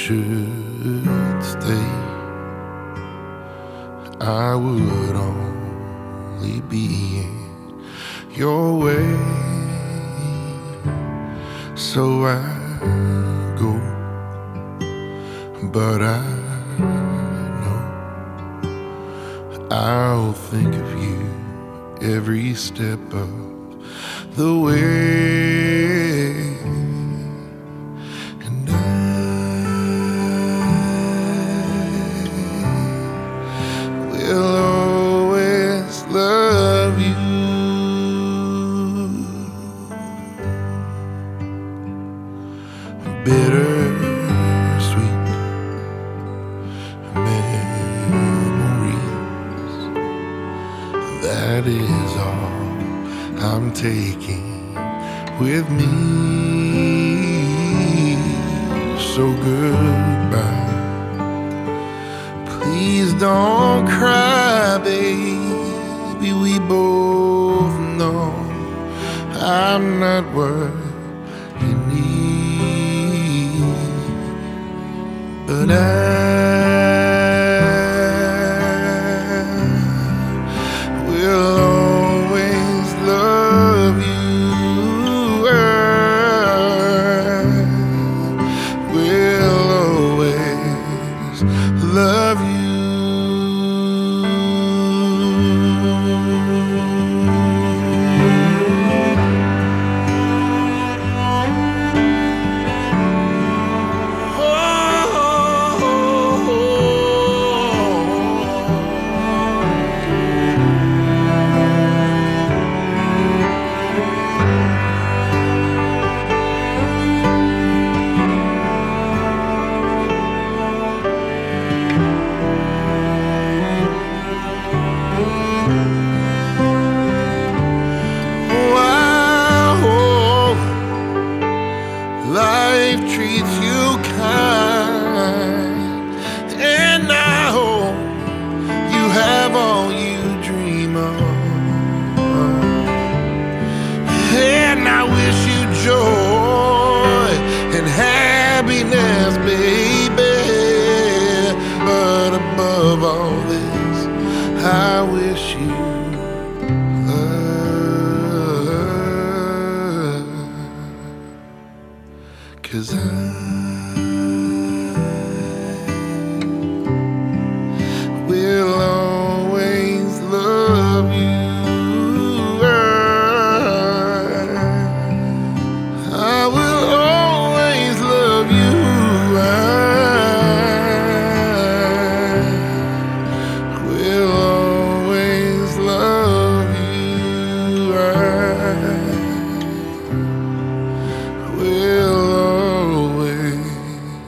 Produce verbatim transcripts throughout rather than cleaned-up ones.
should stay, I would only be in your way. So I go, but I know I'll think of you every step of the way. And I will always love you. Bittersweet memories, that is all I'm taking with me. So goodbye, please don't cry, baby. We both know I'm not worth you need, but I will always love you. I will always love you. Life treats you kind, and I hope you have all you dream of. And I wish you joy and happiness, baby. But above all this, I wish you love. 'Cause I will always love you. I will always love you. I will always love you. I will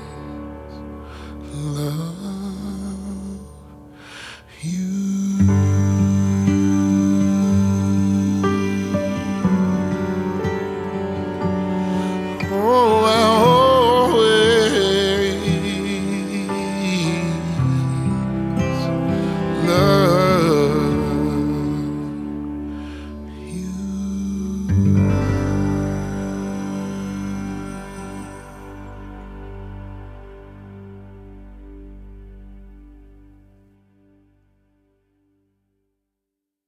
love you.